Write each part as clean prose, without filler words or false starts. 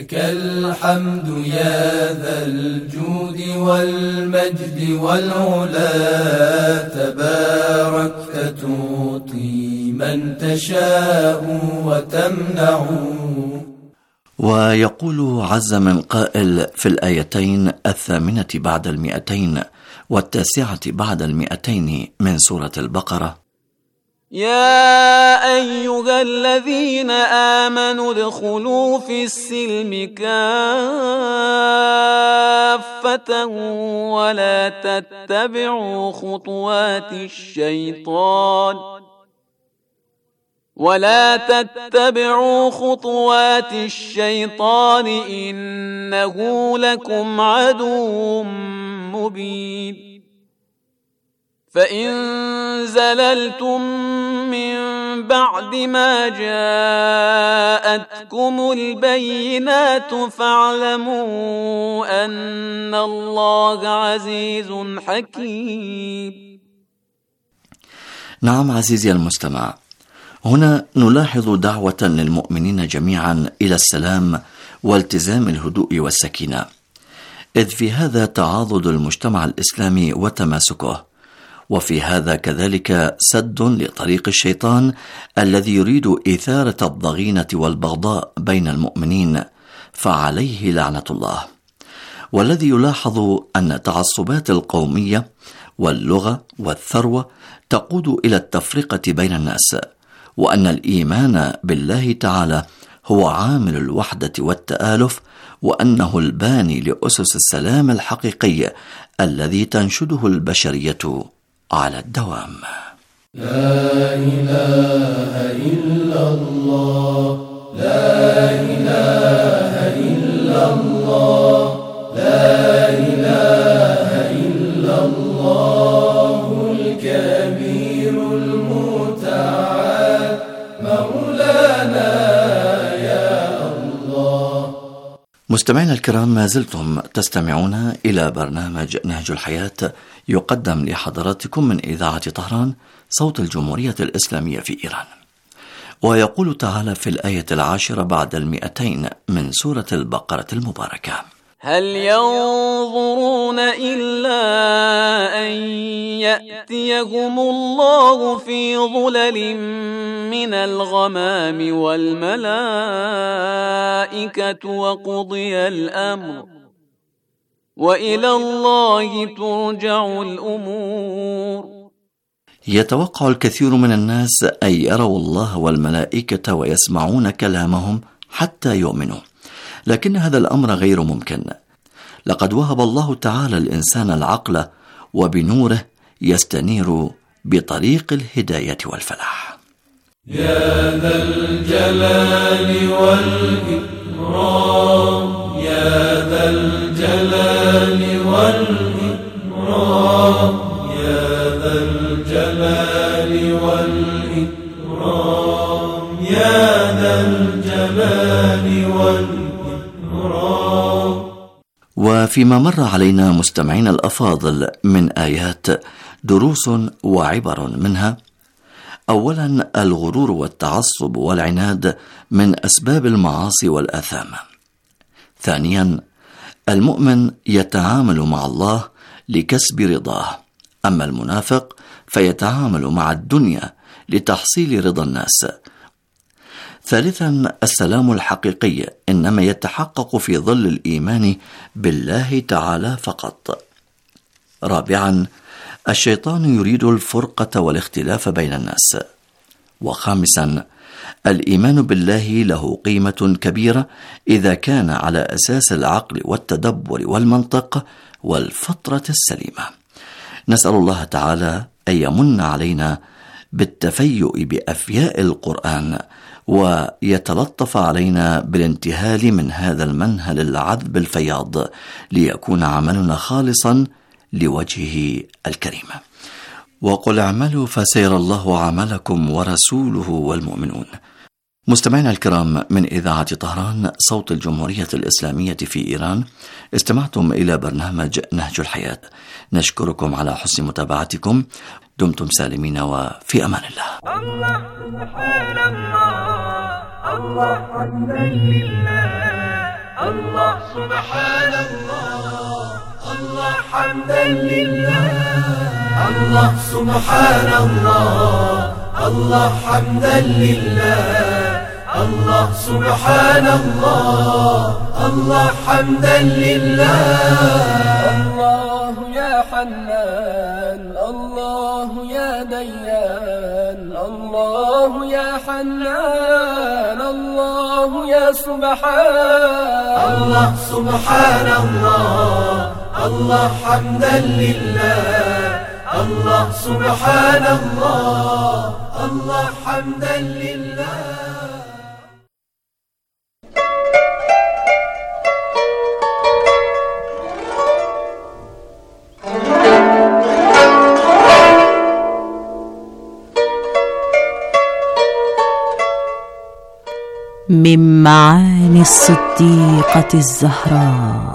لك الحمد يا ذا الجود والمجد والعلا، تباركت تعطي من تشاء وتمنع. ويقول عز من قائل في الآيتين 8 بعد 200 و9 بعد 200 من سورة البقرة: يا أيها الذين آمنوا ادخلوا في السلم كافة ولا تتبعوا خطوات الشيطان إنه لكم عدو مبين. فإن زللتم من بعد ما جاءتكم البينات فاعلموا أن الله عزيز حكيم. نعم عزيزي المستمع، هنا نلاحظ دعوة للمؤمنين جميعا إلى السلام والتزام الهدوء والسكينة، إذ في هذا تعاضد المجتمع الإسلامي وتماسكه، وفي هذا كذلك سد لطريق الشيطان الذي يريد إثارة الضغينة والبغضاء بين المؤمنين، فعليه لعنة الله. والذي يلاحظ أن تعصبات القومية واللغة والثروة تقود إلى التفرقة بين الناس، وأن الإيمان بالله تعالى هو عامل الوحدة والتآلف، وأنه الباني لأسس السلام الحقيقي الذي تنشده البشرية على الدوام. لا إله إلا الله، لا إله إلا الله، لا إله إلا الله الكبير المتعال مولانا يا الله. مستمعينا الكرام، ما زلتم تستمعون إلى برنامج نهج الحياة يقدم لحضراتكم من إذاعة طهران صوت الجمهورية الإسلامية في إيران. ويقول تعالى في الآية 10 بعد 200 من سورة البقرة المباركة: هل ينظرون إلا أن يأتيهم الله في ظلل من الغمام والملائكة وقضي الأمر وإلى الله ترجع الأمور. يتوقع الكثير من الناس أن يروا الله والملائكة ويسمعون كلامهم حتى يؤمنوا، لكن هذا الأمر غير ممكن. لقد وهب الله تعالى الإنسان العقل، وبنوره يستنير بطريق الهداية والفلاح. يا ذا الجلال والإكرام، يا ذا الجلال والإكرام، يا ذا الجلال والإكرام، يا ذا الجلال والإكرام. وفيما مر علينا مستمعين الأفاضل من آيات دروس وعبر منها: أولا، الغرور والتعصب والعناد من أسباب المعاصي والآثام. ثانيا، المؤمن يتعامل مع الله لكسب رضاه، أما المنافق فيتعامل مع الدنيا لتحصيل رضا الناس. ثالثا، السلام الحقيقي إنما يتحقق في ظل الإيمان بالله تعالى فقط. رابعا، الشيطان يريد الفرقة والاختلاف بين الناس. وخامسا، الإيمان بالله له قيمة كبيرة إذا كان على أساس العقل والتدبر والمنطق والفطرة السليمة. نسأل الله تعالى أن يمن علينا بالتفيؤ بأفياء القرآن، ويتلطف علينا بالانتهال من هذا المنهل العذب الفياض، ليكون عملنا خالصا لوجهه الكريم. وقل اعملوا فسيرى الله عملكم ورسوله والمؤمنون. مستمعينا الكرام، من إذاعة طهران صوت الجمهورية الإسلامية في إيران، استمعتم إلى برنامج نهج الحياة. نشكركم على حسن متابعتكم. دمتم سالمين وفي أمان الله. الله سبحان الله، الله حمدا لله، الله سبحان الله، الله حمدا لله. الله سبحان الله، الله حمدا لله. الله سبحان الله، الله حمدا لله. الله يا حنان، الله يا ديان، الله يا حنان، الله يا سبحان. الله سبحان الله، الله حمدا لله. الله سبحان الله، الله حمدا لله. من معاني الصديقة الزهراء.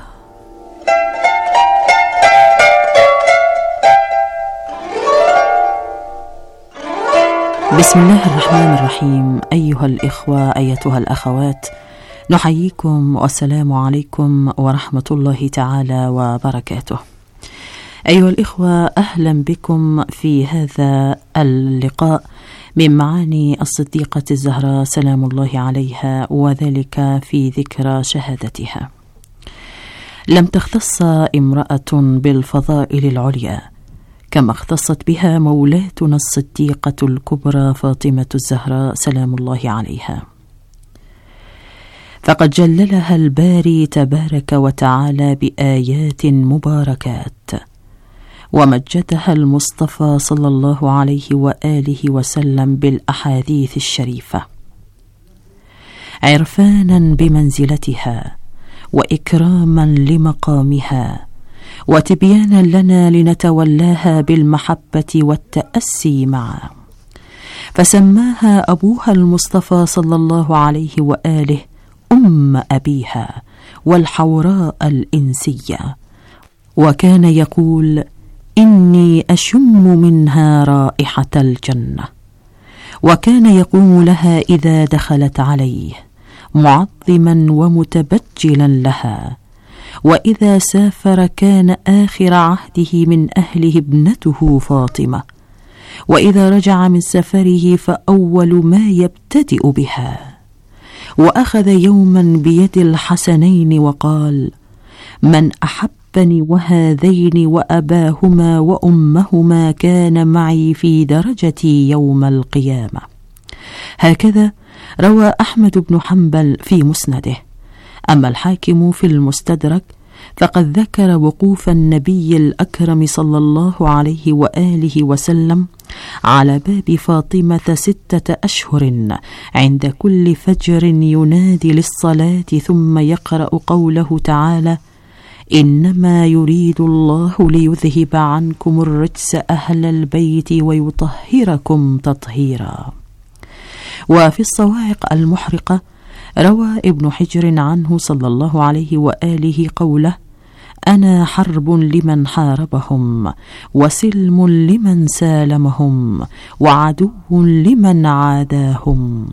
بسم الله الرحمن الرحيم. أيها الإخوة، أيتها الأخوات، نحييكم والسلام عليكم ورحمة الله تعالى وبركاته. أيها الإخوة، أهلا بكم في هذا اللقاء من معاني الصديقة الزهراء سلام الله عليها، وذلك في ذكرى شهادتها. لم تختص امرأة بالفضائل العليا كما اختصت بها مولاتنا الصديقة الكبرى فاطمة الزهراء سلام الله عليها، فقد جللها الباري تبارك وتعالى بآيات مباركات، ومجدها المصطفى صلى الله عليه وآله وسلم بالأحاديث الشريفة، عرفانا بمنزلتها وإكراما لمقامها، وتبيانا لنا لنتولاها بالمحبة والتأسي معها، فسماها أبوها المصطفى صلى الله عليه وآله أم أبيها والحوراء الإنسية، وكان يقول: إني أشم منها رائحة الجنة. وكان يقوم لها إذا دخلت عليه معظما ومتبجلا لها، وإذا سافر كان آخر عهده من أهله ابنته فاطمة، وإذا رجع من سفره فأول ما يبتدئ بها. وأخذ يوما بيد الحسنين وقال: من أحبني وهذين وأباهما وأمهما كان معي في درجتي يوم القيامة. هكذا روى أحمد بن حنبل في مسنده. أما الحاكم في المستدرك فقد ذكر وقوف النبي الأكرم صلى الله عليه وآله وسلم على باب فاطمة 6 أشهر عند كل فجر ينادي للصلاة، ثم يقرأ قوله تعالى: إنما يريد الله ليذهب عنكم الرجس أهل البيت ويطهركم تطهيرا. وفي الصواعق المحرقة روى ابن حجر عنه صلى الله عليه وآله قوله: أنا حرب لمن حاربهم، وسلم لمن سالمهم، وعدو لمن عاداهم.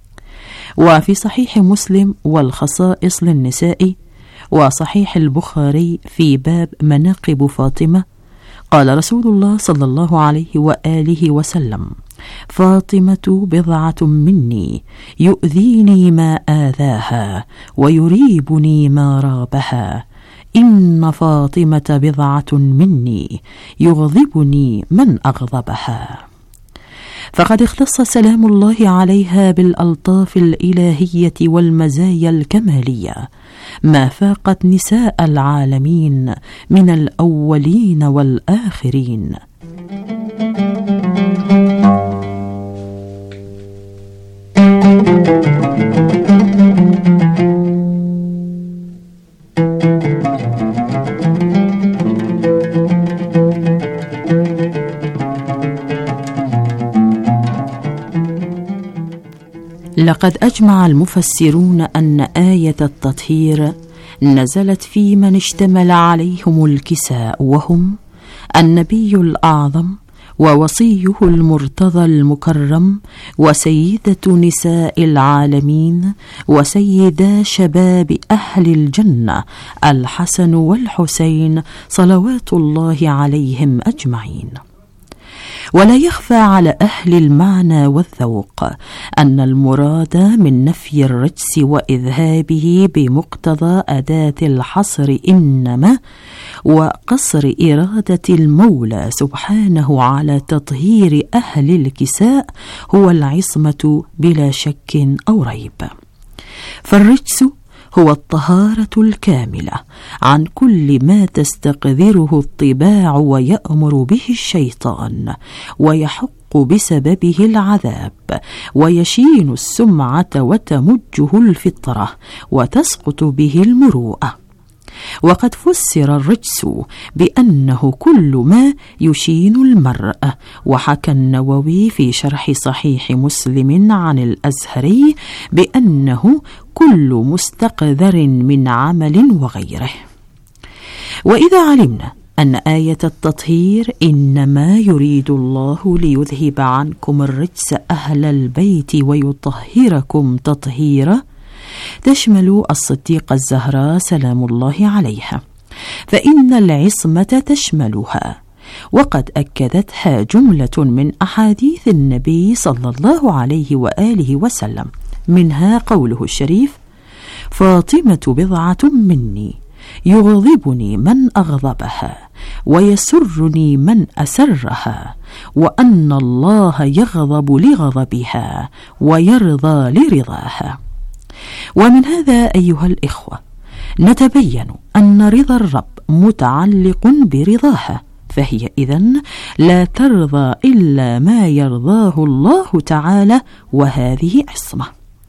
وفي صحيح مسلم والخصائص للنساء وصحيح البخاري في باب مناقب فاطمة قال رسول الله صلى الله عليه وآله وسلم: فاطمة بضعة مني، يؤذيني ما آذاها ويريبني ما رابها. إن فاطمة بضعة مني، يغضبني من أغضبها. فقد اختص سلام الله عليها بالألطاف الإلهية والمزايا الكمالية ما فاقت نساء العالمين من الأولين والآخرين. لقد أجمع المفسرون أن آية التطهير نزلت في من اشتمل عليهم الكساء، وهم النبي الأعظم ووصيه المرتضى المكرم، وسيدة نساء العالمين، وسيدا شباب أهل الجنة الحسن والحسين صلوات الله عليهم أجمعين. ولا يخفى على أهل المعنى والذوق أن المراد من نفي الرجس وإذهابه بمقتضى أداة الحصر إنما وقصر إرادة المولى سبحانه على تطهير أهل الكساء هو العصمة بلا شك أو ريب. فالرجس هو الطهارة الكاملة عن كل ما تستقذره الطباع ويأمر به الشيطان ويحق بسببه العذاب ويشين السمعة وتمجه الفطرة وتسقط به المروءة. وقد فسر الرجس بأنه كل ما يشين المرء. وحكى النووي في شرح صحيح مسلم عن الأزهري بأنه كل مستقذر من عمل وغيره. وإذا علمنا أن آية التطهير إنما يريد الله ليذهب عنكم الرجس أهل البيت ويطهركم تطهيرا تشمل الصديقة الزهراء سلام الله عليها، فإن العصمة تشملها، وقد أكدتها جملة من أحاديث النبي صلى الله عليه وآله وسلم، منها قوله الشريف: فاطمة بضعة مني يغضبني من أغضبها ويسرني من أسرها، وأن الله يغضب لغضبها ويرضى لرضاها. ومن هذا أيها الإخوة نتبين أن رضا الرب متعلق برضاها، فهي إذن لا ترضى إلا ما يرضاه الله تعالى، وهذه عصمة.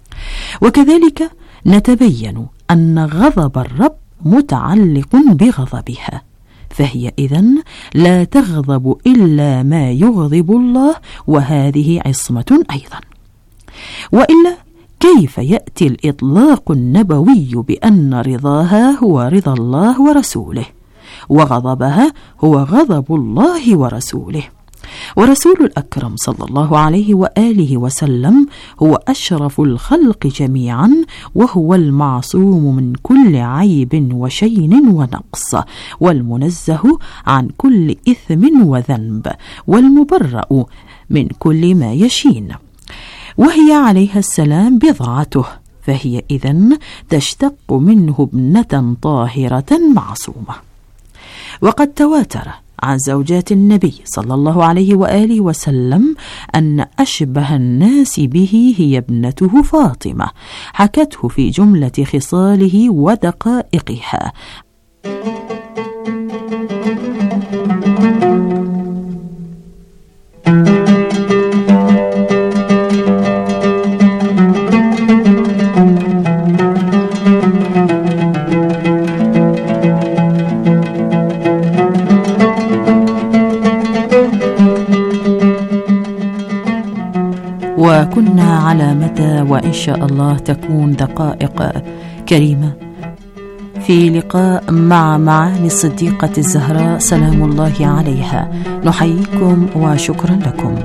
وكذلك نتبين أن غضب الرب متعلق بغضبها، فهي إذن لا تغضب إلا ما يغضب الله، وهذه عصمة أيضا. وإلا كيف يأتي الإطلاق النبوي بأن رضاها هو رضا الله ورسوله، وغضبها هو غضب الله ورسوله؟ ورسول الأكرم صلى الله عليه وآله وسلم هو أشرف الخلق جميعا، وهو المعصوم من كل عيب وشين ونقص، والمنزه عن كل إثم وذنب، والمبرأ من كل ما يشين. وهي عليها السلام بضعته، فهي إذن تشتق منه ابنة طاهرة معصومة. وقد تواتر عن زوجات النبي صلى الله عليه وآله وسلم أن أشبه الناس به هي ابنته فاطمة، حكته في جملة خصاله ودقائقها. وكنا على مدى وإن شاء الله تكون دقائق كريمة في لقاء مع معاني الصديقة الزهراء سلام الله عليها. نحييكم وشكرا لكم.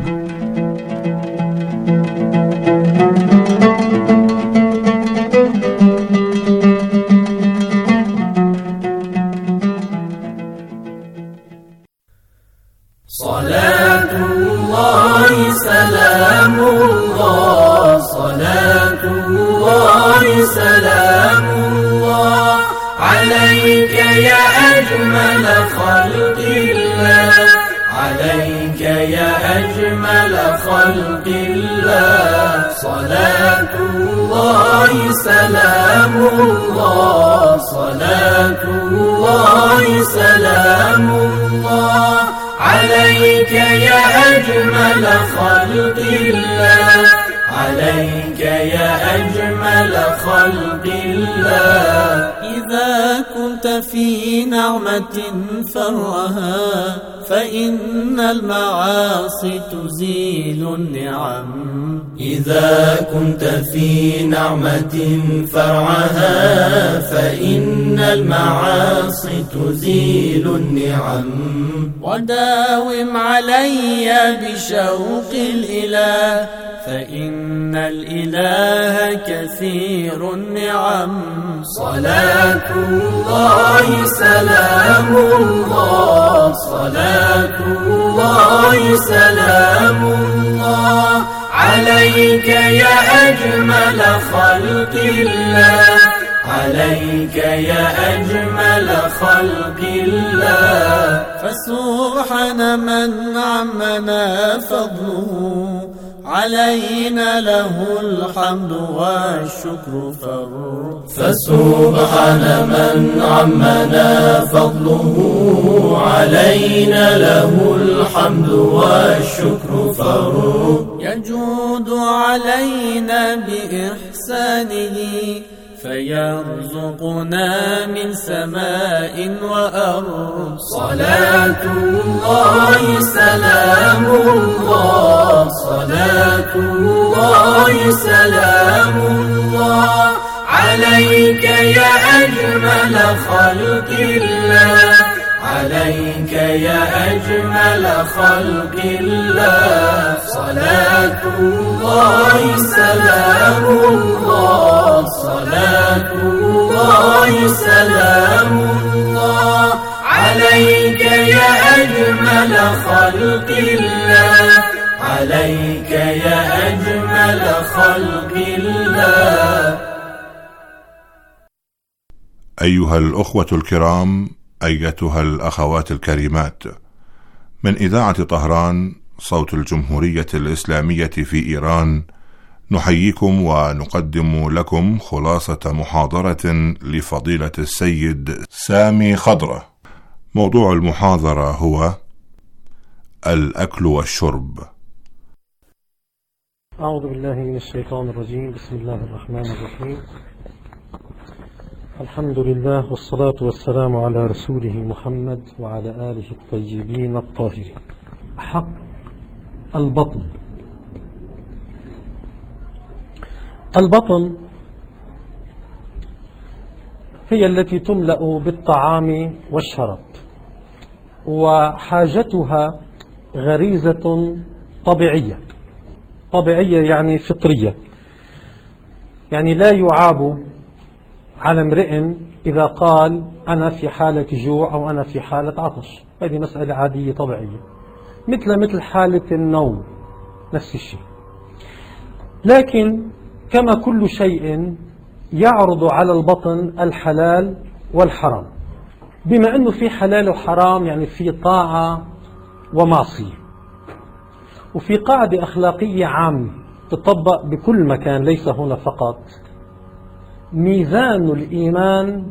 صلاة الله سلام الله، صلاة الله سلام الله عليك يا أجمل خلق الله، عليك يا أجمل خلق الله. صلاة الله سلام الله، صلاة الله سلام الله عليك يا أجمل خلق الله، عليك يا أجمل خلق الله. إذا كنت في نعمة فرها فإن المعاصي تزيل النعم. إذا كنت في نعمة فرعها فإن المعاصي تزيل النعم. وداوم علي بشوق الإله فإن الإله كثير النعم. صلاة الله سلام الله، صلاة الله سلام الله عليك يا أجمل خلق الله، عليك يا أجمل خلق الله. فسبحان من عمنا فضله علينا له الحمد والشكر فرد. فسبحان من عمنا فضله علينا له الحمد والشكر فرد. يجود علينا بإحسانه فيرزقنا من سماء وأرض. صلاة الله سلام الله، صلاة الله سلام الله عليك يا أجمل خلق الله، عليك يا أجمل خلق الله. صلاة الله سلام الله، صلاة الله سلام الله عليك يا أجمل خلق الله، عليك يا أجمل خلق الله. أيها الأخوة الكرام، أيتها الأخوات الكريمات، من إذاعة طهران صوت الجمهورية الإسلامية في إيران نحييكم ونقدم لكم خلاصة محاضرة لفضيلة السيد سامي خضرة. موضوع المحاضرة هو الأكل والشرب. أعوذ بالله من الشيطان الرجيم. بسم الله الرحمن الرحيم. الحمد لله والصلاة والسلام على رسوله محمد وعلى آله الطيبين الطاهرين. حق البطن. البطن هي التي تملأ بالطعام والشراب، وحاجتها غريزة طبيعية. طبيعية يعني فطرية، يعني لا يعاب على امرئ إذا قال أنا في حالة جوع أو أنا في حالة عطش. هذه مسألة عادية طبيعية، مثل حالة النوم، نفس الشيء. لكن كما كل شيء يعرض على البطن الحلال والحرام. بما أنه في حلال وحرام يعني في طاعة ومعصية، وفي قاعدة أخلاقية عامة تطبق بكل مكان ليس هنا فقط: ميزان الإيمان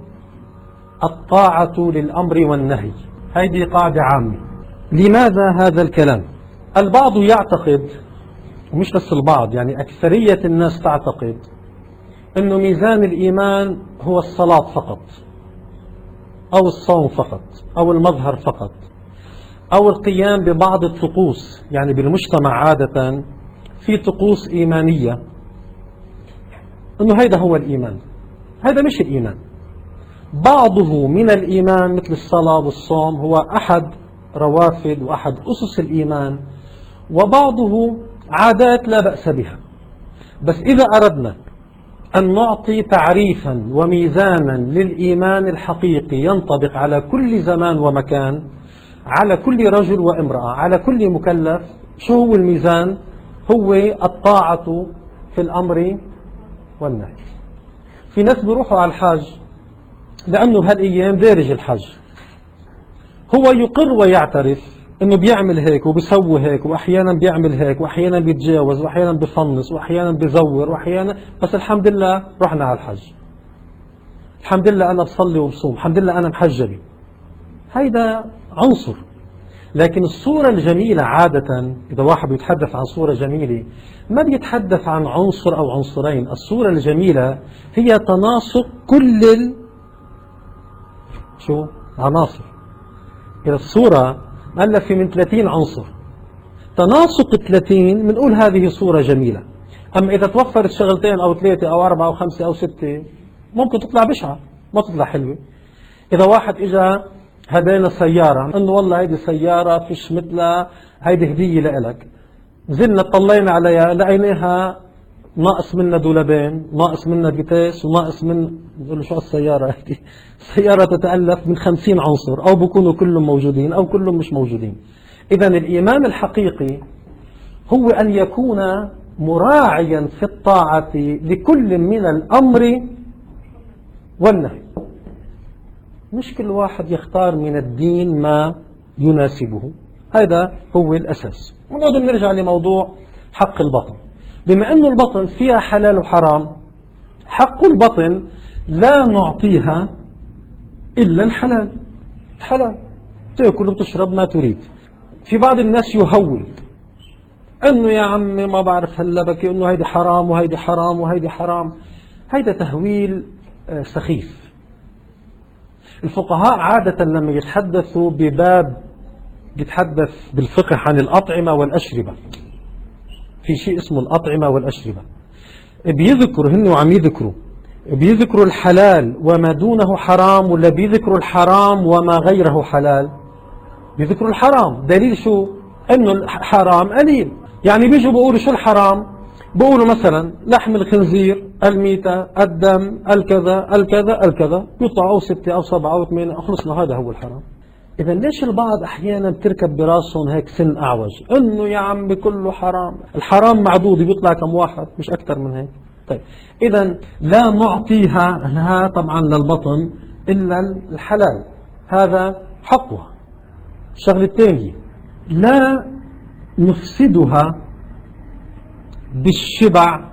الطاعة للأمر والنهي. هذه قاعدة عامة. لماذا هذا الكلام؟ البعض يعتقد، ومش بس البعض، يعني أكثرية الناس تعتقد أنه ميزان الإيمان هو الصلاة فقط، أو الصوم فقط، أو المظهر فقط، أو القيام ببعض الطقوس. يعني بالمجتمع عادة في طقوس إيمانية، أنه هذا هو الإيمان. هذا مش الإيمان. بعضه من الإيمان مثل الصلاة والصوم هو أحد روافد وأحد أسس الإيمان، وبعضه عادات لا بأس بها. بس إذا أردنا أن نعطي تعريفا وميزانا للإيمان الحقيقي ينطبق على كل زمان ومكان، على كل رجل وامرأة، على كل مكلف، شو هو الميزان؟ هو الطاعة في الأمر والنهي. في ناس بيروحوا على الحج لأنه بهالأيام دارج الحج، هو يقر ويعترف أنه بيعمل هيك وبيسوي هيك، وأحيانا بيعمل هيك، وأحيانا بيتجاوز، وأحيانا بيفنص، وأحيانا بيزور، وأحيانا، بس الحمد لله رحنا على الحج، الحمد لله أنا بصلي وبصوم، الحمد لله أنا محجبي. هيدا عنصر. لكن الصورة الجميلة عادة إذا واحد بيتحدث عن صورة جميلة ما بيتحدث عن عنصر أو عنصرين. الصورة الجميلة هي تناسق كل عناصر. إذا الصورة مؤلفة من 30 عنصر، تناسق 30 بنقول هذه صورة جميلة. أما إذا توفرت شغلتين أو 3 أو 4 أو 5 أو 6 ممكن تطلع بشعة. ما تطلع حلوة. إذا واحد إجا هدينا سيارة، إنه والله هيدي سيارة فيش مثلها، هيدي هدية لإلك، نزلنا طلينا عليها لقيناها ناقص منها دولابين، ناقص منها فيتيس، وناقص من، نقول له شو السيارة هيدي؟ السيارة تتألف من 50 عنصر، أو بيكونوا كلهم موجودين أو كلهم مش موجودين. إذا الإيمان الحقيقي هو أن يكون مراعيا في الطاعة لكل من الأمر والنهي، مش كل واحد يختار من الدين ما يناسبه. هذا هو الأساس. ونقعد نرجع لموضوع حق البطن. بما أن البطن فيها حلال وحرام، حق البطن لا نعطيها إلا الحلال. الحلال تأكل وتشرب ما تريد. في بعض الناس يهول أنه يا عمي ما بعرف هلا بكي أنه هيدي حرام وهيدي حرام وهيدي حرام. هيدا تهويل سخيف. الفقهاء عادة لما يتحدثوا بباب يتحدث بالفقه عن الأطعمة والأشربة، في شيء اسمه الأطعمة والأشربة، بيذكروا هن وعم بيذكروا الحلال وما دونه حرام، ولا بيذكروا الحرام وما غيره حلال؟ بيذكروا الحرام. دليل شو؟ انه الحرام قليل. يعني بيجوا بيقولوا شو الحرام؟ بيقولوا مثلا لحم الخنزير، الميتة، الدم، الكذا الكذا الكذا، يطلعوا 6 أو 7 أو 8، خلصنا هذا هو الحرام. إذا ليش البعض أحيانا بتركب براسهم هيك سن أعوج إنه يا عم كله حرام؟ الحرام معدود، بيطلع كم واحد، مش أكثر من هيك. طيب إذا لا نعطيها لها طبعا للبطن إلا الحلال، هذا حقها. الشغلة الثانية، لا نفسدها بالشبع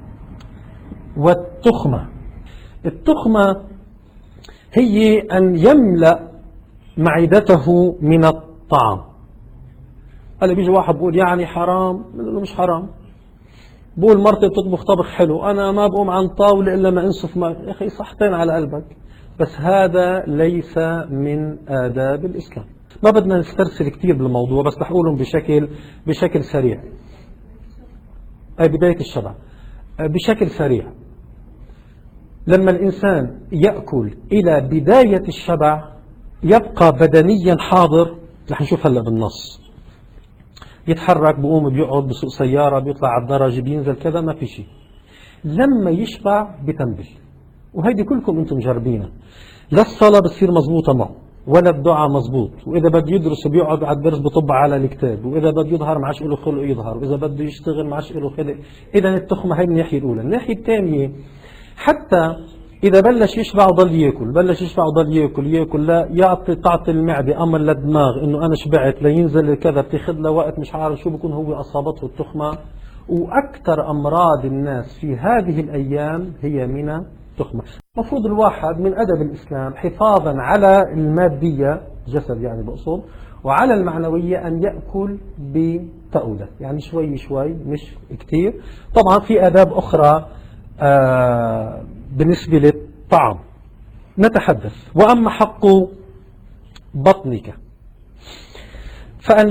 والتخمة. التخمة هي أن يملأ معدته من الطعام. هلا بيجي واحد بقول يعني حرام، مش حرام. بقول مرتي بتطبخ طبخ حلو، أنا ما بقوم عن طاولة إلا ما أنصف ماء. يا أخي صحتين على قلبك، بس هذا ليس من آداب الإسلام. ما بدنا نسترسل كتير بالموضوع، بس رح أقولهم بشكل سريع. أي بداية الشبع بشكل سريع. لما الإنسان يأكل إلى بداية الشبع يبقى بدنيا حاضر. رح نشوف هلا بالنص، يتحرك، بقوم، بيقعد، بسوق سيارة، بيطلع على الدرج، بينزل كذا، ما في شيء. لما يشبع بتنبل، وهيدي كلكم انتم مجربينها. لا الصلاة بتصير مزبوطة معه، ولا الدعاء مزبوط، وإذا بده يدرس بيقعد على الدرس بطبع على الكتاب، وإذا بده يظهر معش له خلق يظهر، وإذا بده يشتغل معش له خلق. إذا التخمة هي الناحية الأولى. الناحية الثانية، حتى إذا بلش يشبع وضل ياكل، بلش يشبع وضل ياكل، لا تعطي المعدة أمر للدماغ إنه أنا شبعت، لينزل كذا، بتاخذ له وقت، مش عارف شو بكون هو أصابته التخمة. وأكثر أمراض الناس في هذه الأيام هي من التخمة. المفروض الواحد من أدب الإسلام حفاظا على المادية، جسد يعني بقصد، وعلى المعنوية، أن يأكل بتأودة، يعني شوي شوي مش كتير. طبعا في آداب أخرى بالنسبة للطعام نتحدث. وأما حق بطنك فأن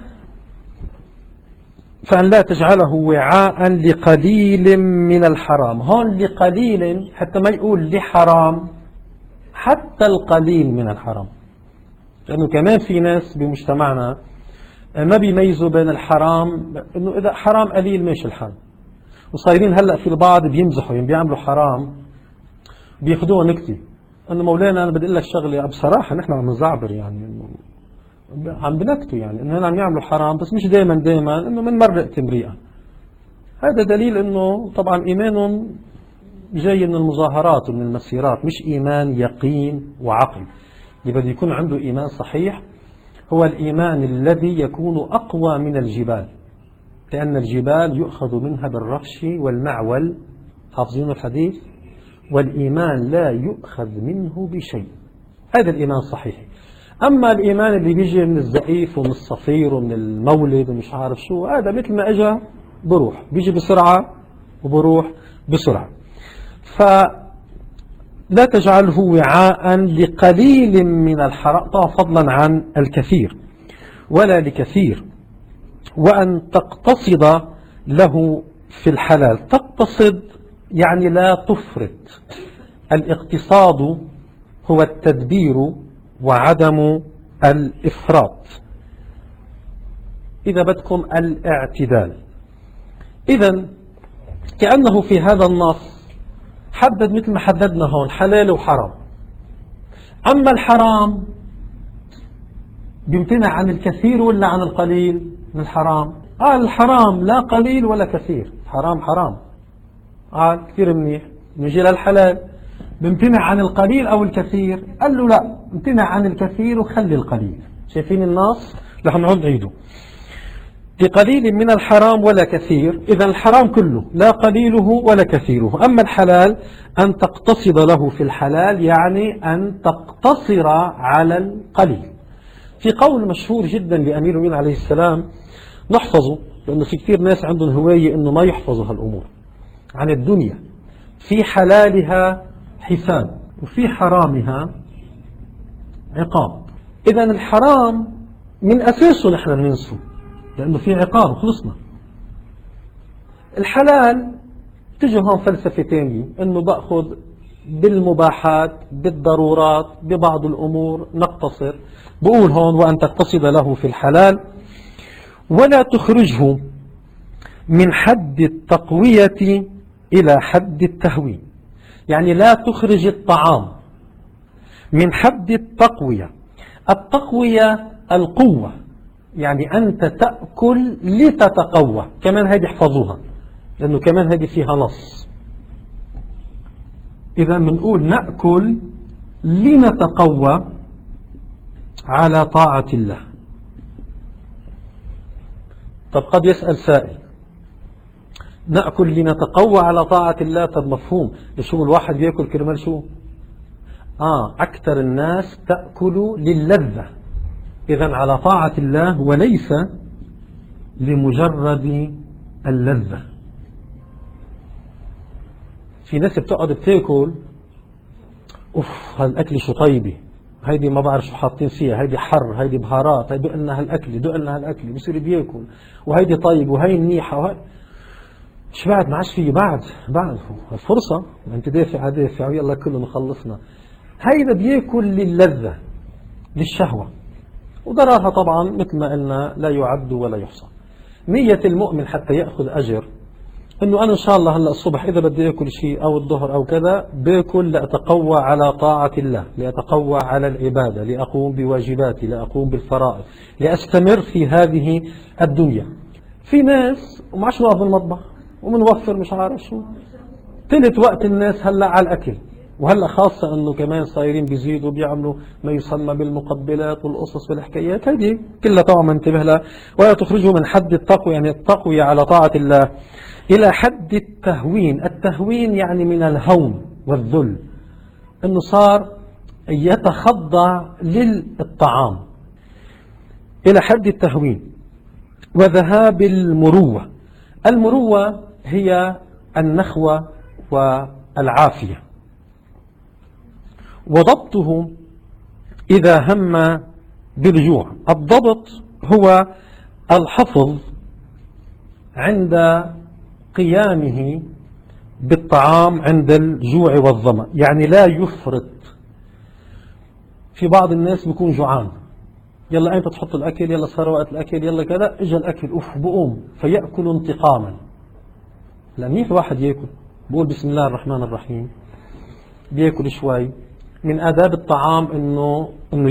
لا تجعله وعاء لقليل من الحرام. هون لقليل، حتى ما يقول لحرام، حتى القليل من الحرام. لأنه كمان في ناس بمجتمعنا ما بيميزوا بين الحرام، إنه إذا حرام قليل ماشي الحال. وصايرين هلأ في البعض بيمزحوا، بيعملوا حرام بياخدوها نكتة، انه مولانا انا بدي اقول لك شغله بصراحه نحن عم نزعبر، يعني عم بنكتوا، يعني انه عم يعملوا حرام، بس مش دائما انه من مرة تمريئه. هذا دليل انه طبعا ايمانهم جاي من المظاهرات ومن المسيرات، مش ايمان يقين وعقل. اللي بده يكون عنده ايمان صحيح هو الايمان الذي يكون اقوى من الجبال، لان الجبال يؤخذ منها بالرخش والمعول، حافظين الحديث، والإيمان لا يؤخذ منه بشيء. هذا الإيمان الصحيح. أما الإيمان اللي بيجي من الزقيف ومن الصفير ومن المولد ومش عارف شو، هذا مثل ما اجى بروح، بيجي بسرعة وبروح بسرعة. فلا تجعله وعاء لقليل من الحرام، فضلا عن الكثير، ولا لكثير. وأن تقتصد له في الحلال. تقتصد يعني لا تفرط، الاقتصاد هو التدبير وعدم الإفراط، إذا بدكم الاعتدال. إذن كأنه في هذا النص حدد مثل ما حددنا هون حلال وحرام. أما الحرام بيمتنع عن الكثير ولا عن القليل من الحرام؟ قال الحرام لا قليل ولا كثير، حرام حرام. قال كثير منيح. نجي للحلال بيمتنع عن القليل أو الكثير؟ قال له لا، امتنع عن الكثير وخلي القليل. شايفين النص؟ رح نعود نعيده. بقليل من الحرام ولا كثير، إذا الحرام كله لا قليله ولا كثيره. أما الحلال أن تقتصد له في الحلال، يعني أن تقتصر على القليل. في قول مشهور جدا لأمير المؤمنين عليه السلام نحفظه، لأنه في كثير ناس عندهم هواية أنه ما يحفظوا هالأمور عن الدنيا: في حلالها حساب وفي حرامها عقاب. إذا الحرام من أساسه نحن ننسه لأنه في عقاب وخلصنا. الحلال تجي هون فلسفة تانية، أنه بأخذ بالمباحات بالضرورات ببعض الأمور نقتصر. بقول هون وأن تقتصد له في الحلال ولا تخرجه من حد التقوية إلى حد التهوين، يعني لا تخرج الطعام من حد التقوية. التقوية القوة، يعني أنت تأكل لتتقوى. كمان هذه احفظوها لأنه كمان هذه فيها نص. إذا بنقول نأكل لنتقوى على طاعة الله. طب قد يسأل سائل: نأكل لنتقوى على طاعة الله؟ طب مفهوم. شو الواحد بيأكل كرمال شو؟ أكثر الناس تأكل للذة، إذا على طاعة الله وليس لمجرد اللذة. في ناس بتقعد بتاكل هالأكل شو طيبة، هيدي ما بعرف شو حاطين فيها، هيدي حر، هيدي بهارات، هيدي دقلنا هالأكل دقلنا هالأكل، بصير بياكل وهيدي طيب وهي منيحة وهي مش بعد ما عادش فيه بعد الفرصة أنت دافع دافع ويلا كله مخلصنا. هيدا بياكل للذة للشهوة، وضررها طبعا مثل ما قلنا لا يعد ولا يحصى. نية المؤمن حتى يأخذ أجر انه انا ان شاء الله هلا الصبح اذا بدي اكل شيء او الظهر او كذا باكل لاتقوى على طاعة الله، لاتقوى على العبادة، لاقوم بواجباتي، لاقوم بالفرائض، لاستمر في هذه الدنيا. في ناس ومعش نقف بالمطبخ ومنوفر مش عارف شو، تلت وقت الناس هلا على الاكل. وهلا خاصة انه كمان صايرين بيزيدوا بيعملوا ما يسمى بالمقبلات والقصص والحكايات، هذه كلها طبعا منتبه لها. ولا تخرجوا من حد التقوى، يعني التقوية على طاعة الله، إلى حد التهوين. التهوين يعني من الهون والذل، أنه صار يتخضع للطعام إلى حد التهوين. وذهاب المروة. المروة هي النخوة والعافية. وضبطه إذا هم بالجوع. الضبط هو الحفظ عند قيامه بالطعام عند الجوع والظمأ، يعني لا يفرط. في بعض الناس بيكون جوعان، يلا أنت تحط الأكل، يلا صار وقت الأكل، يلا كذا، إجا الأكل بقوم فيأكل انتقاما. لأن الواحد يأكل بقول بسم الله الرحمن الرحيم، بيأكل شوي. من آداب الطعام إنه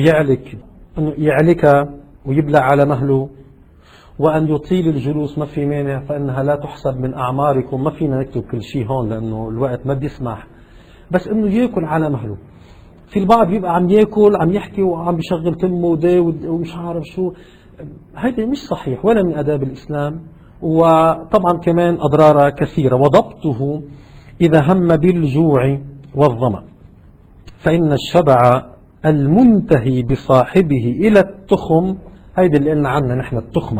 يعلك ويبلع على مهله، وأن يطيل الجلوس ما في مانع، فإنها لا تحسب من أعماركم. ما فينا نكتب كل شيء هون لأنه الوقت ما بيسمح، بس إنه يأكل على مهله. في البعض بيبقى عم يأكل عم يحكي وعم بيشغل تمه ومش عارف شو، هذا مش صحيح ولا من آداب الإسلام، وطبعا كمان أضرارها كثيرة. وضبطه إذا هم بالجوع والظمأ، فإن الشبع المنتهي بصاحبه إلى التخم، هيدي اللي قلنا عنها نحن التخمة.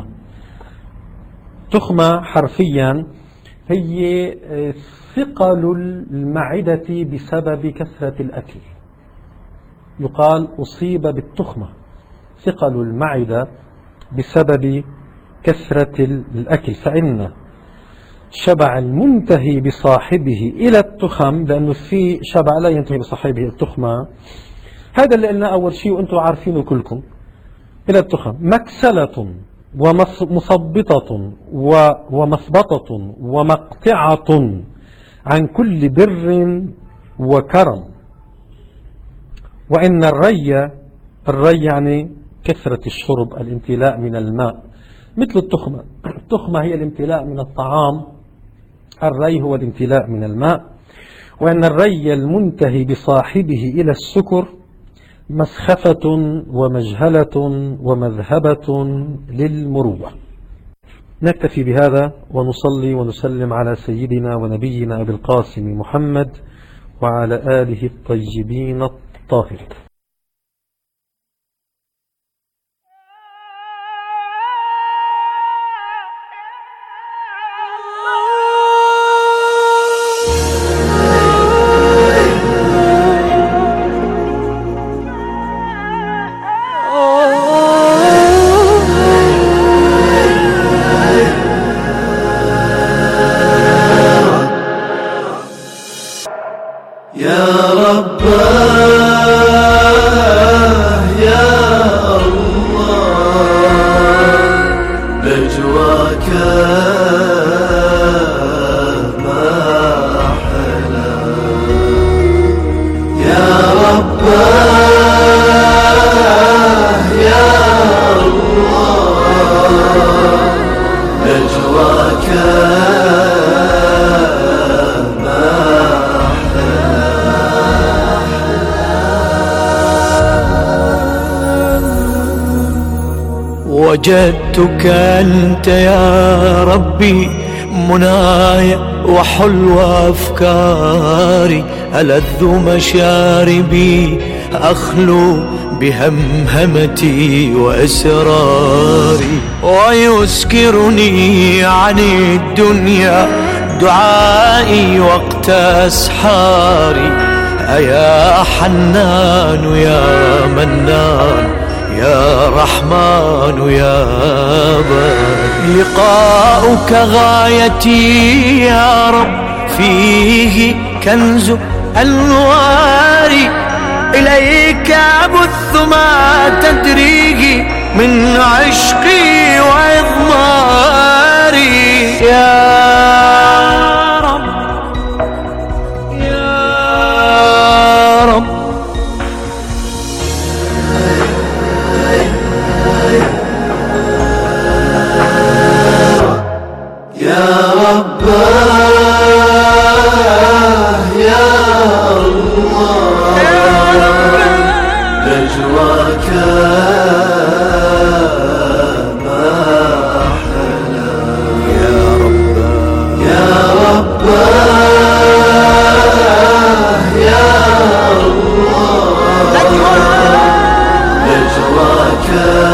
تخمة حرفيا هي ثقل المعدة بسبب كثرة الأكل. يقال أصيب بالتخمة، ثقل المعدة بسبب كثرة الأكل. فإن شبع المنتهي بصاحبه إلى التخم، لأنه في شبع لا ينتهي بصاحبه التخمة، هذا اللي قلنا أول شيء وأنتم عارفينه كلكم، إلى التخم. مكسلة ومصبطة ومثبطة ومقطعة عن كل بر وكرم. وإن الري يعني كثرة الشرب، الامتلاء من الماء، مثل التخمة. التخمة هي الامتلاء من الطعام، الري هو الامتلاء من الماء. وأن الري المنتهي بصاحبه إلى السكر مسخفة ومجهلة ومذهبة للمروة. نكتفي بهذا ونصلي ونسلم على سيدنا ونبينا أبي القاسم محمد وعلى آله الطيبين الطاهرين. وجدتك أنت يا ربي مناي وحلو أفكاري، ألذ مشاربي أخلو بهمهمتي وإسراري، ويسكرني عن الدنيا دعائي وقت أسحاري. أيا حنان يا منان يا رحمن يا بار، لقاؤك غايتي يا رب، فيه كنز أنواري، إليك أبث ما تدريه من عشقي وإضماري. يا رب يا رب يا رب يا الله نجواك ما أحلى. يا رب يا رب يا الله نجواك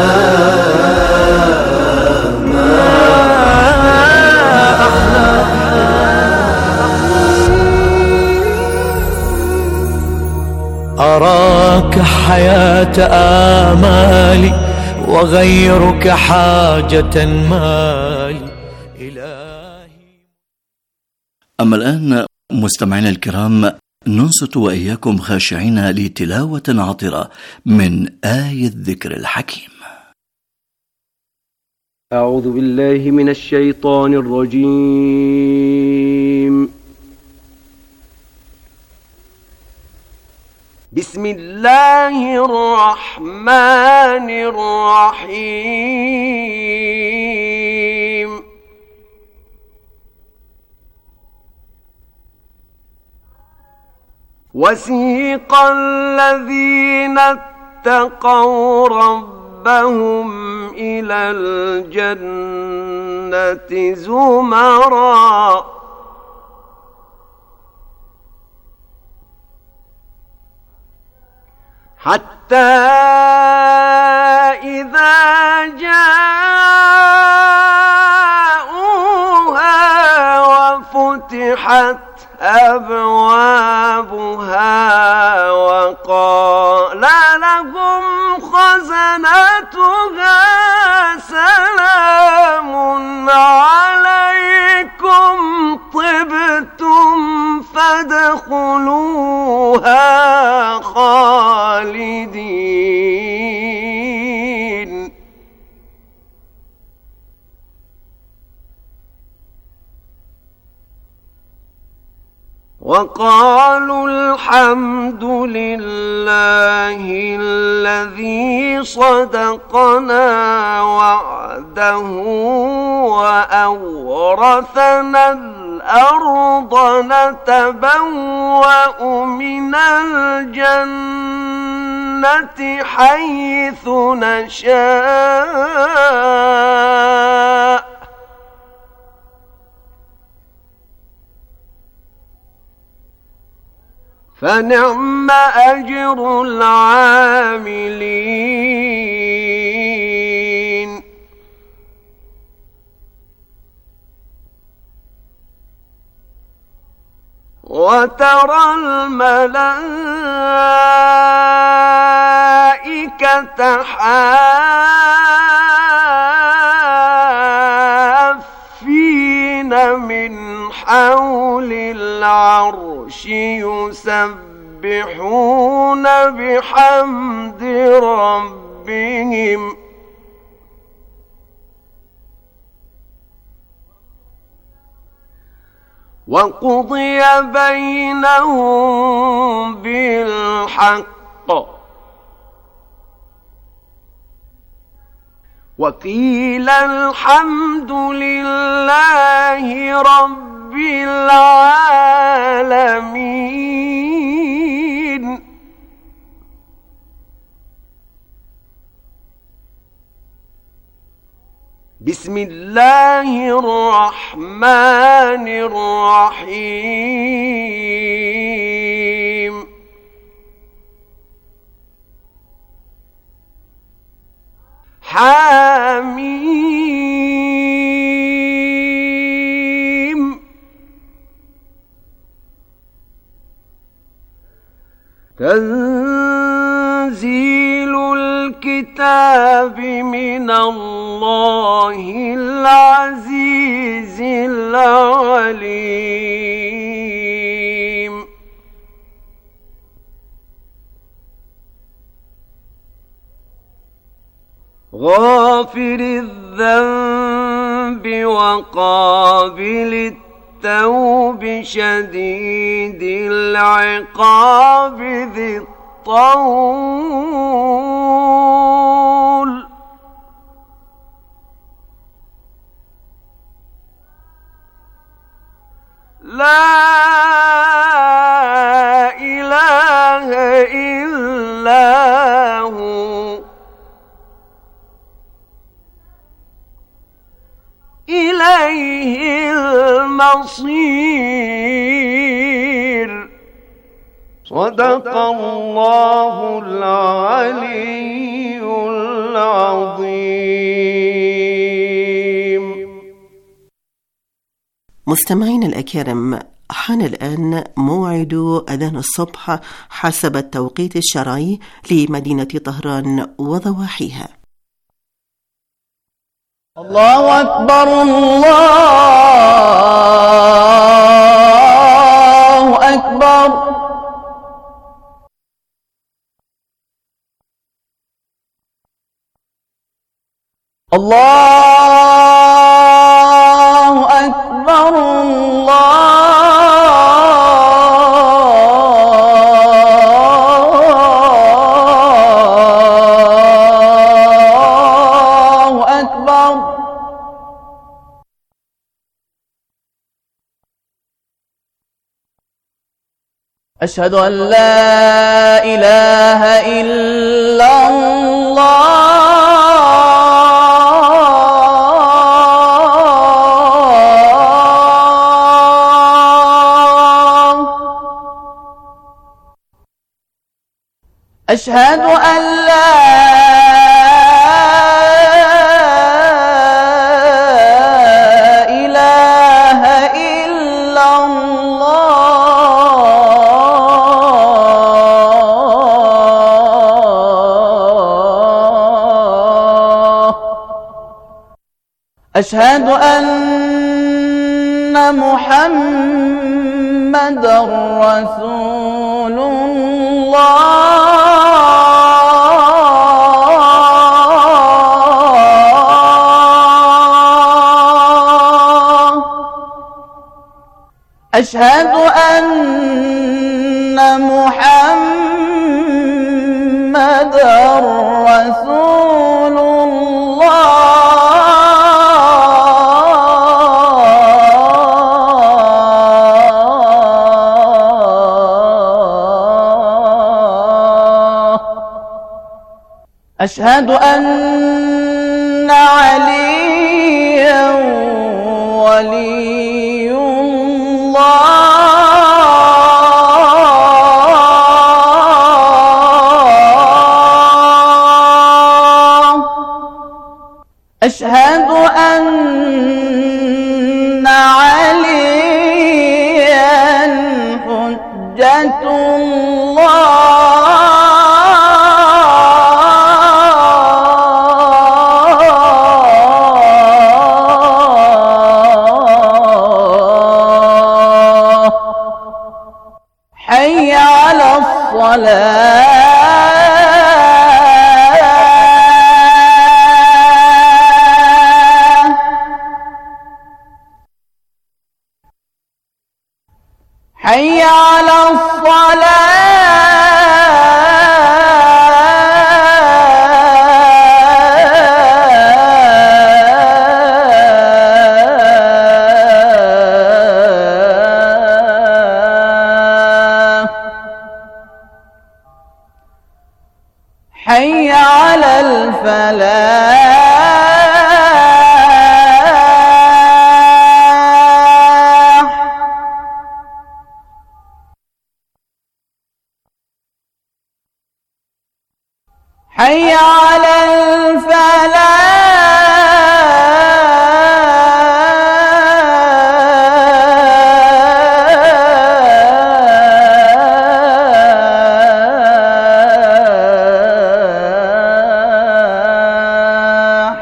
أراك حياة آمالي وغيرك حاجة مالي إلهي. أما الآن مستمعينا الكرام ننصت وإياكم خاشعين لتلاوة عطرة من آية الذكر الحكيم. أعوذ بالله من الشيطان الرجيم. بسم الله الرحمن الرحيم. وسيق الذين اتقوا ربهم إلى الجنة زمرًا حتى إذا جاءوها وفتحت أبوابها وقال لهم خزنتها سلام عليكم خالدين. وقالوا الحمد لله الذي صدقنا وعده وأورثنا الأرض نتبوأ من الجنة حيث نشاء فنعم أجر العاملين. وترى الملائكة حافين من حول العرش يسبحون بحمد ربهم وقضي بينهم بالحق وقيل الحمد لله رب العالمين. بسم الله الرحمن الرحيم. حميم. تنزيل الكتاب من الله العزيز العليم. غافر الذنب وقابل التوب شديد العقاب ذي الطول. لا إله إلا هو إليه المصير. صدق الله العلي العظيم. مستمعين الأكارم، حان الآن موعد أذان الصبح حسب التوقيت الشرعي لمدينة طهران وضواحيها. الله أكبر الله أكبر. الله أكبر الله أكبر. أشهد أن لا إله إلا الله. أشهد أن لا إله إلا الله. أشهد أن محمدًا رسول الله. أشهد أن محمدًا رسول الله. أشهد أن عليا ولي الله. أشهد أن عليا حجة الله. حي على الصلاة. حي على الصلاة. حي على الفلاح. حي على الفلاح.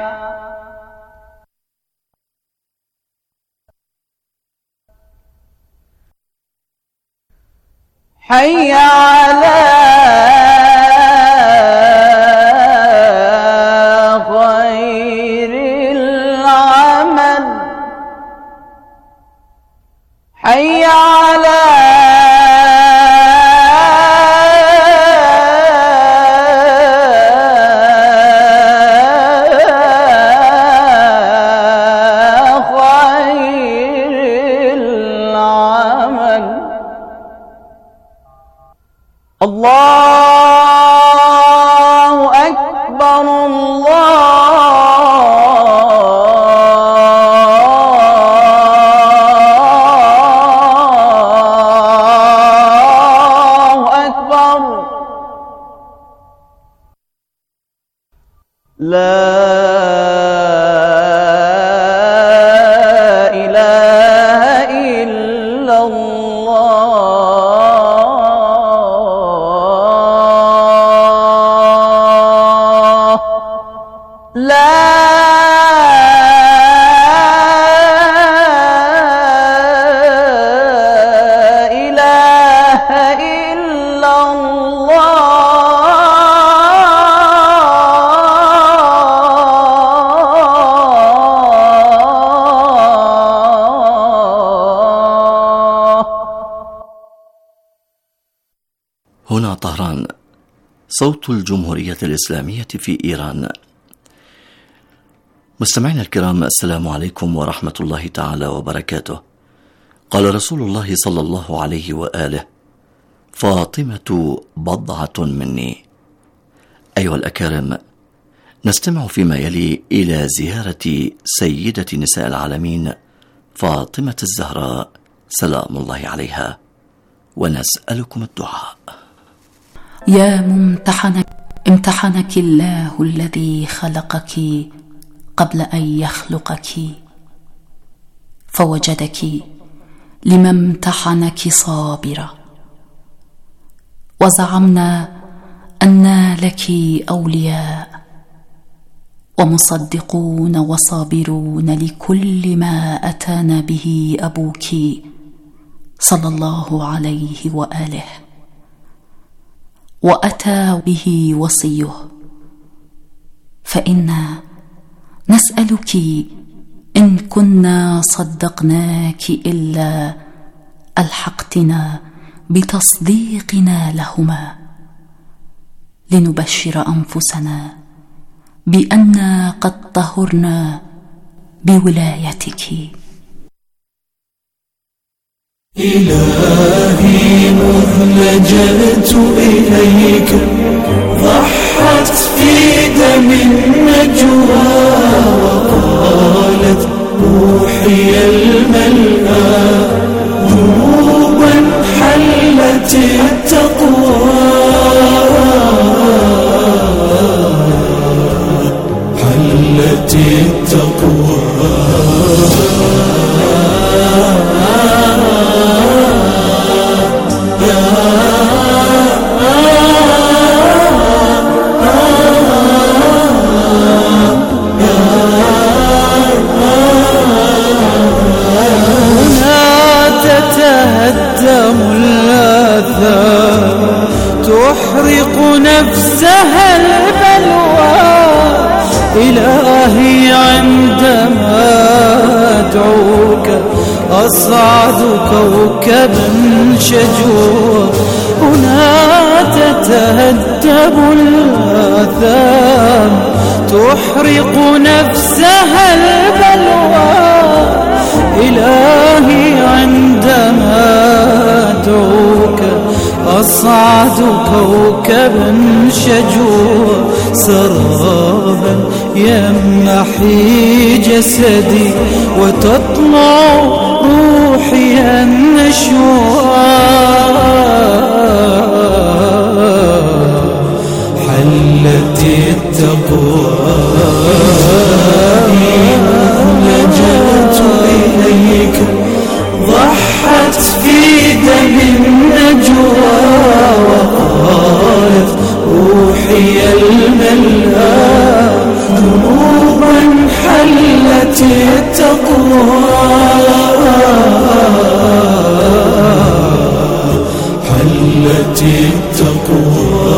حي على خير العمل. حي على خير العمل. الله أكبر. الله أكبر. لا إله إلا الله. لا إله إلا الله. هنا طهران، صوت الجمهورية الإسلامية في إيران. مستمعينا الكرام، السلام عليكم ورحمة الله تعالى وبركاته. قال رسول الله صلى الله عليه وآله: فاطمة بضعة مني. أيها الأكارم، نستمع فيما يلي إلى زيارة سيدة نساء العالمين فاطمة الزهراء سلام الله عليها، ونسألكم الدعاء. يا ممتحنة، امتحنك الله الذي خلقك قبل أن يخلقك، فوجدك لما امتحنك صابرة، وزعمنا أن لك أولياء ومصدقون وصابرون لكل ما أتانا به أبوك صلى الله عليه وآله، وأتى به وصيه. فإنا نسألك إن كنا صدقناك إلا ألحقتنا بتصديقنا لهما، لنبشر أنفسنا بأننا قد طهرنا بولايتك. إلهي مذ لجأت إليك ضحت في دم النجوى، وقالت روحي الملأى ذنوبا حلت التقوى، حلت التقوى. تحرق نفسها البلوى، إلهي عندما أدعوك أصعد كوكبا شجوا، هنا تتهدم الآثام تحرق نفسها البلوى، إلهي عندما أدعوك أصعد كوكبا شجوا، سرابا يمنحي جسدي وتطلع روحي النشوى، حلت التقوى. لجأت إليك ضحت في دم النجوى، وقالت روحي الملأى ذنوبا حلت التقوى، حلت التقوى.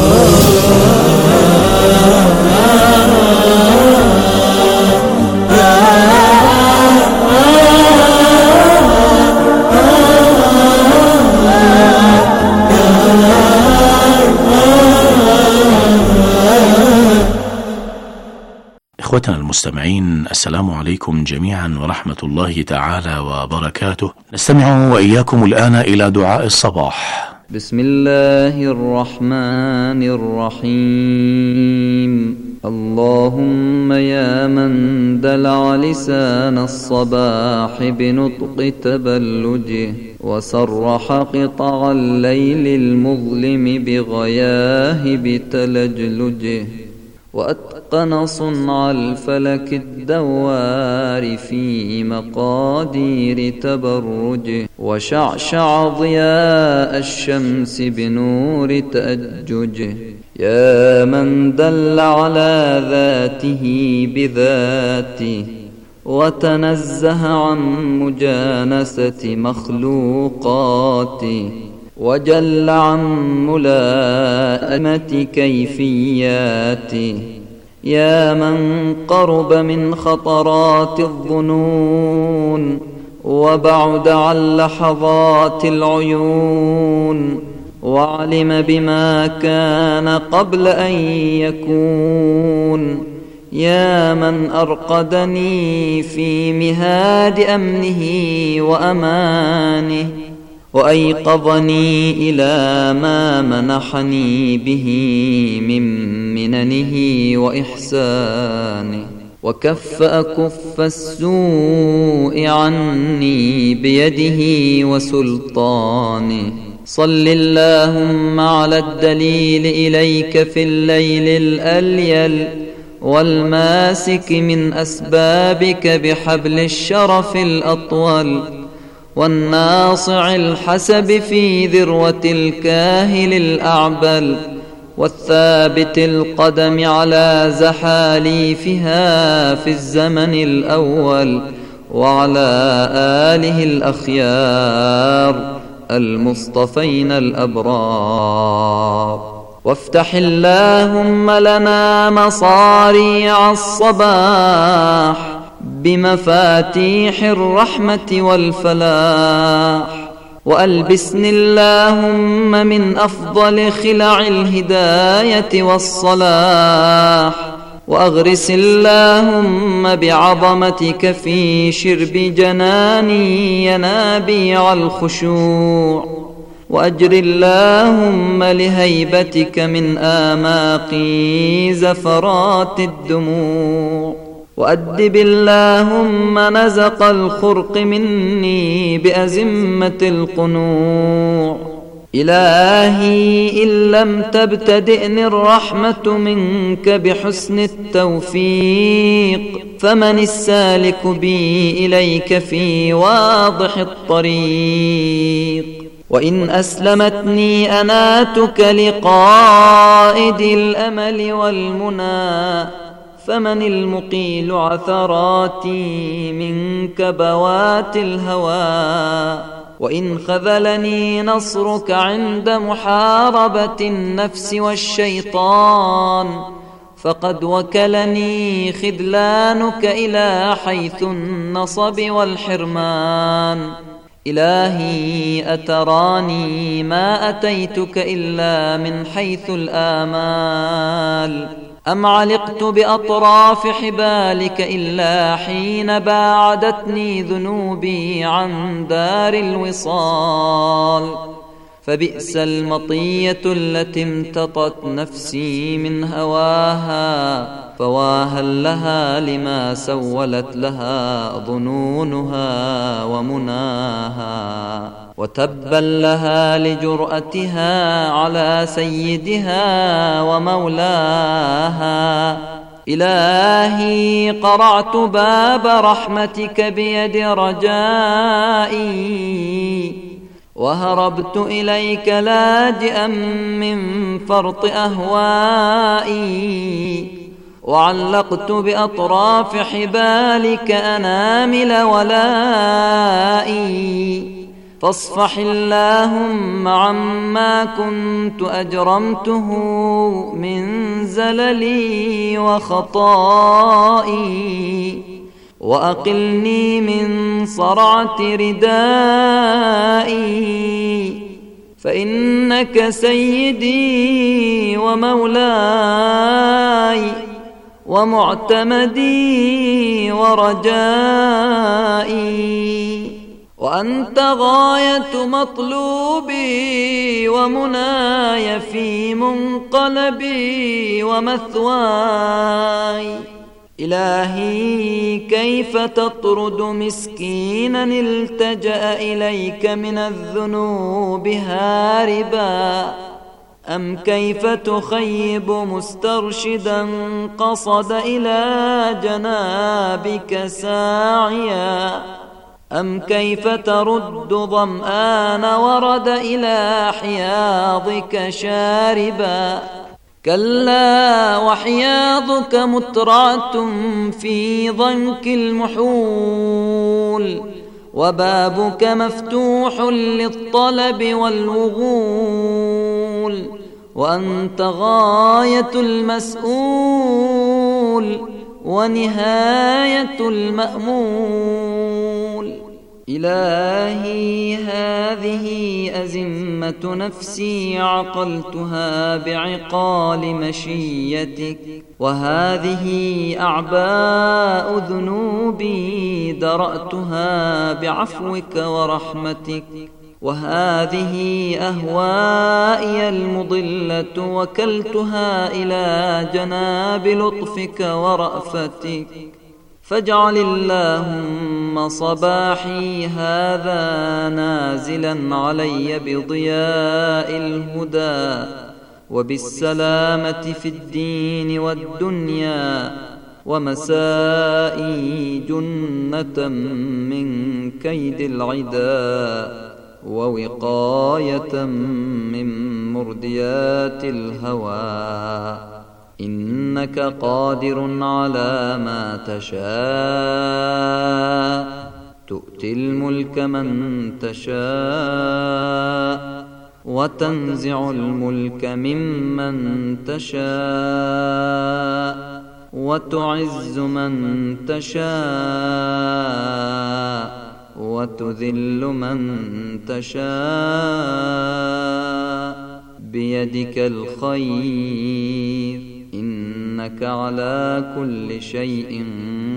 إخوتنا المستمعين، السلام عليكم جميعا ورحمة الله تعالى وبركاته. نستمع وإياكم الآن إلى دعاء الصباح. بسم الله الرحمن الرحيم. اللهم يا من دلع لسان الصباح بنطق تبلجه، وسرح قطع الليل المظلم بغياهب تلجلجه، وأتقن صنع الفلك الدوار في مقادير تبرجه، وشعشع ضياء الشمس بنور تأججه، يا من دل على ذاته بذاته، وتنزه عن مجانسة مخلوقاته، وجل عن ملائمة كيفياته، يا من قرب من خطرات الظنون، وبعد عن لحظات العيون، وعلم بما كان قبل أن يكون، يا من أرقدني في مهاد أمنه وأمانه، وأيقظني إلى ما منحني به من مننه وإحسانه، وكف أكف السوء عني بيده وسلطانه. صل اللهم على الدليل إليك في الليل الأليل، والماسك من أسبابك بحبل الشرف الأطول، والناصع الحسب في ذروة الكاهل الأعبل، والثابت القدم على زحاليفها في الزمن الأول، وعلى آله الأخيار المصطفين الأبرار. وافتح اللهم لنا مصاريع الصباح بمفاتيح الرحمة والفلاح، وألبسني اللهم من أفضل خلع الهداية والصلاح، وأغرس اللهم بعظمتك في شرب جناني ينابيع الخشوع، وأجر اللهم لهيبتك من آماقي زفرات الدموع، وأدب اللهم نزق الخرق مني بأزمة القنوع. إلهي إن لم تبتدئني الرحمة منك بحسن التوفيق، فمن السالك بي إليك في واضح الطريق؟ وإن أسلمتني أناتك لقائد الأمل والمنى، فمن المقيل عثراتي من كبوات الهوى؟ وإن خذلني نصرك عند محاربة النفس والشيطان، فقد وكلني خذلانك إلى حيث النصب والحرمان. إلهي أتراني ما أتيتك إلا من حيث الآمال، أم علقت بأطراف حبالك إلا حين باعدتني ذنوبي عن دار الوصال؟ فبئس المطية التي امتطت نفسي من هواها، فواها لها لما سولت لها ظنونها ومناها، وتبا لها لجرأتها على سيدها ومولاها. إلهي قرعت باب رحمتك بيد رجائي، وهربت إليك لاجئا من فرط أهوائي، وعلقت بأطراف حبالك أنامل ولائي. فاصفح اللهم عما كنت أجرمته من زللي وخطائي، وأقلني من صرعة ردائي، فإنك سيدي ومولاي ومعتمدي ورجائي، وأنت غاية مطلوبي ومناي في منقلبي ومثواي. إلهي كيف تطرد مسكينا التجأ إليك من الذنوب هاربا، أم كيف تخيب مسترشدا قصد إلى جنابك ساعيا، أم كيف ترد ظمآن ورد إلى حياضك شاربا. كلا وحياضك مترعة في ضنك المحول، وبابك مفتوح للطلب والوغول، وأنت غاية المسؤول ونهاية المأمول. إلهي هذه أزمة نفسي عقلتها بعقال مشيتك، وهذه أعباء ذنوبي درأتها بعفوك ورحمتك، وهذه أهوائي المضلة وكلتها إلى جناب لطفك ورأفتك. فاجعل اللهم صباحي هذا نازلا علي بضياء الهدى وبالسلامة في الدين والدنيا، ومسائي جنة من كيد العدا، ووقاية من مرديات الهوى. إنك قادر على ما تشاء، تؤتي الملك من تشاء، وتنزع الملك ممن تشاء، وتعز من تشاء، وتذل من تشاء بيدك الخير إنك على كل شيء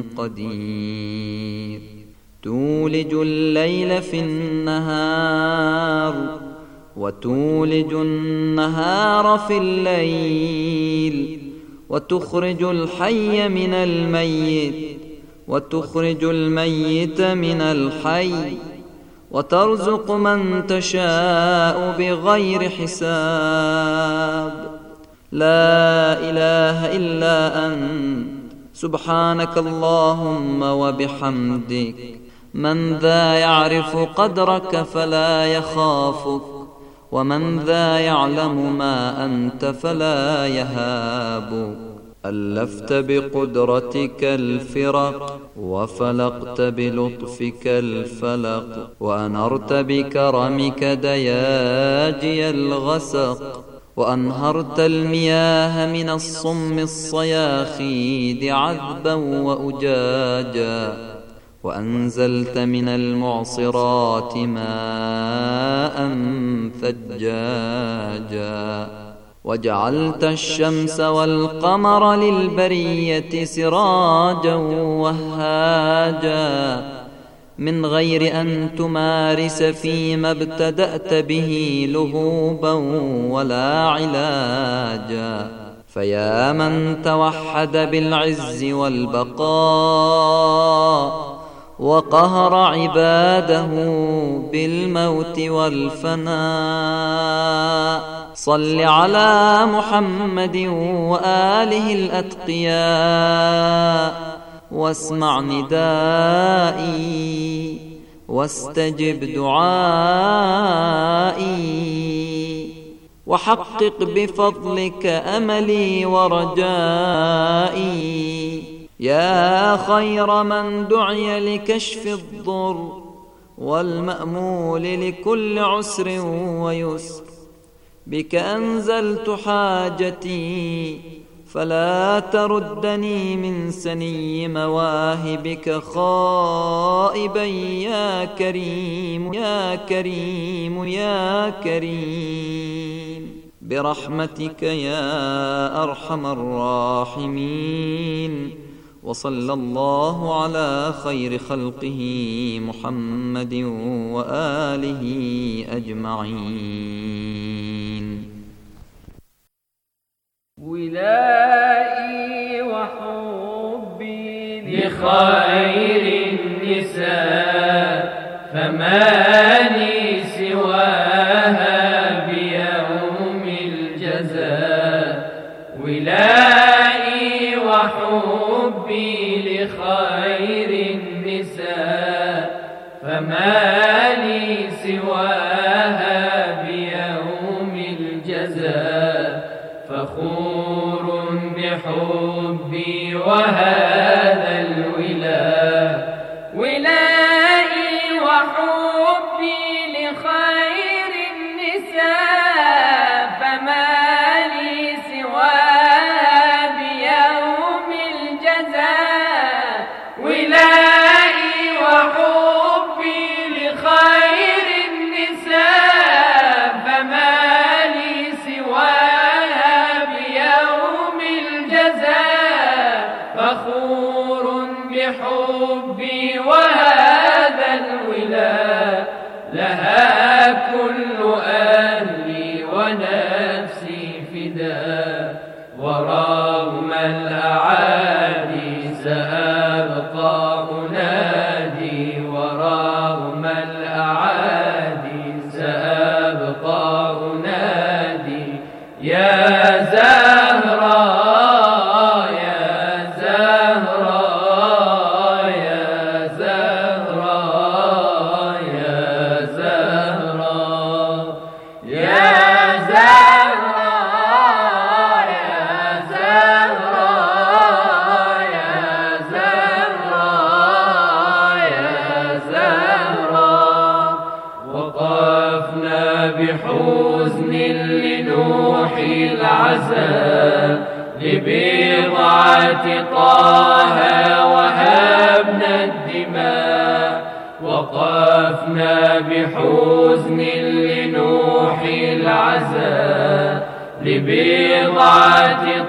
قدير تولج الليل في النهار وتولج النهار في الليل وتخرج الحي من الميت وتخرج الميت من الحي وترزق من تشاء بغير حساب لا إله إلا أنت سبحانك اللهم وبحمدك من ذا يعرف قدرك فلا يخافك ومن ذا يعلم ما أنت فلا يهابك ألفت بقدرتك الفرق وفلقت بلطفك الفلق وأنرت بكرمك دياجي الغسق وأنهرت المياه من الصم الصياخيد عذبا وأجاجا وأنزلت من المعصرات ماء ثجاجا وجعلت الشمس والقمر للبرية سراجا وهاجا من غير أن تمارس فيما ابتدأت به لهوبا ولا علاجا فيا من توحد بالعز والبقاء وقهر عباده بالموت والفناء صل على محمد وآله الأتقياء واسمع ندائي واستجب دعائي وحقق بفضلك أملي ورجائي يا خير من دعي لكشف الضر والمأمول لكل عسر ويسر بك أنزلت حاجتي فلا تردني من سني مواهبك خائبا يا كريم يا كريم يا كريم برحمتك يا أرحم الراحمين وصلى الله على خير خلقه محمد وآله أجمعين. ولائي وحبي لخير النساء فما لي سواها بيوم الجزاء ولائي وحبي لخير النساء فما لي سواها بيوم الجزاء فخور بحبي وهذا الولاء ولائي وحبي لخير النساء فما لي سواها بيوم الجزاء ولائي وحبي لخير النساء فما لي سواها بيوم الجزاء فخور بحبي وهذا الولاء لها كل أهلي ونفسي فداء ورغم الأعادي سأبقى أنادي ورغم الأعادي سأبقى أنادي يا زهراء يا زهراء يا زهراء يا زهراء يا زهراء يا زهراء يا زهراء يا زهراء وقفنا بحزن لنوحي العزاء لبضعة طه وهبنا الدماء وقال بحزن لنوح العزاء لبضعة